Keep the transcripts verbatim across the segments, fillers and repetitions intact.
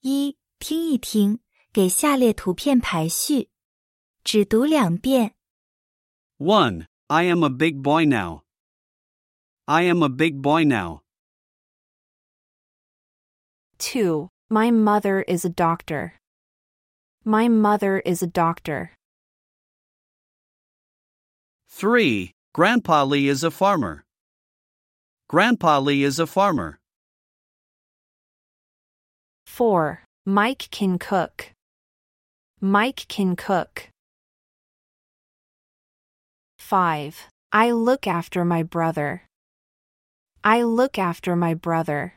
一、听一听，给下列图片排序，只读两遍。 one. I am a big boy now. I am a big boy now. two. My mother is a doctor. My mother is a doctor. three. Grandpa Lee is a farmer. Grandpa Lee is a farmer. four. Mike can cook. Mike can cook. five. I look after my brother. I look after my brother.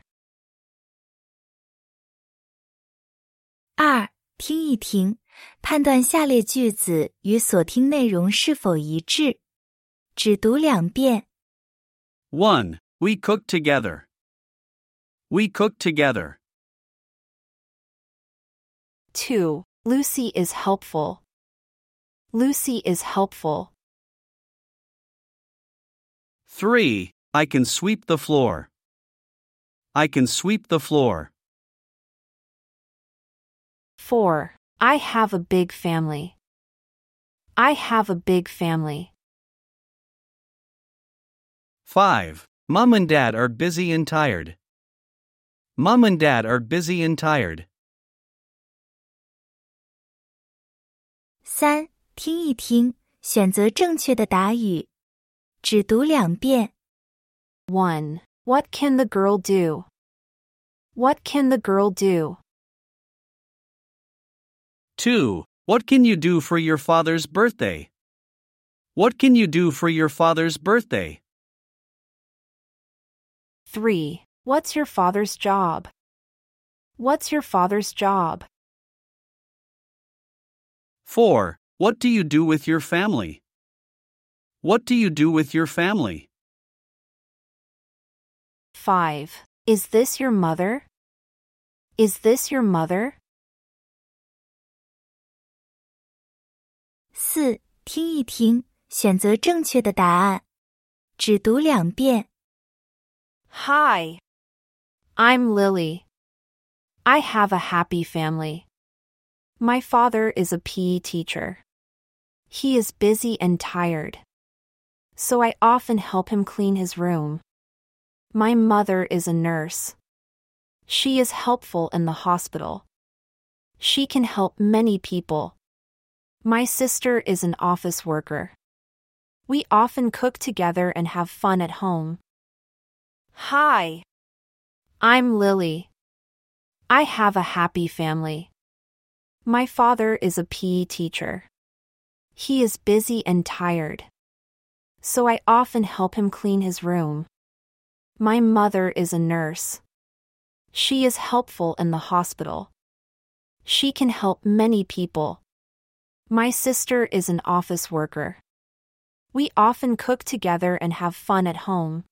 二、听一听，判断下列句子与所听内容是否一致，只读两遍。 one. We cook together. We cook together. two. Lucy is helpful. Lucy is helpful. three. I can sweep the floor. I can sweep the floor. four. I have a big family. I have a big family. five. Mom and Dad are busy and tired. Mom and Dad are busy and tired. 三、听一听，选择正确的答语，只读两遍。 one. What can the girl do? What can the girl do? two. What can you do for your father's birthday? What can you do for your father's birthday? three. What's your father's job? What's your father's job? four. What do you do with your family? What do you do with your family? five. Is this your mother? Is this your mother? 四、听一听，选择正确的答案，只读两遍。 Hi. I'm Lily. I have a happy family. My father is a P E teacher. He is busy and tired, so I often help him clean his room. My mother is a nurse. She is helpful in the hospital. She can help many people. My sister is an office worker. We often cook together and have fun at home. Hi. I'm Lily. I have a happy family. My father is a P E teacher. He is busy and tired, so I often help him clean his room. My mother is a nurse. She is helpful in the hospital. She can help many people. My sister is an office worker. We often cook together and have fun at home.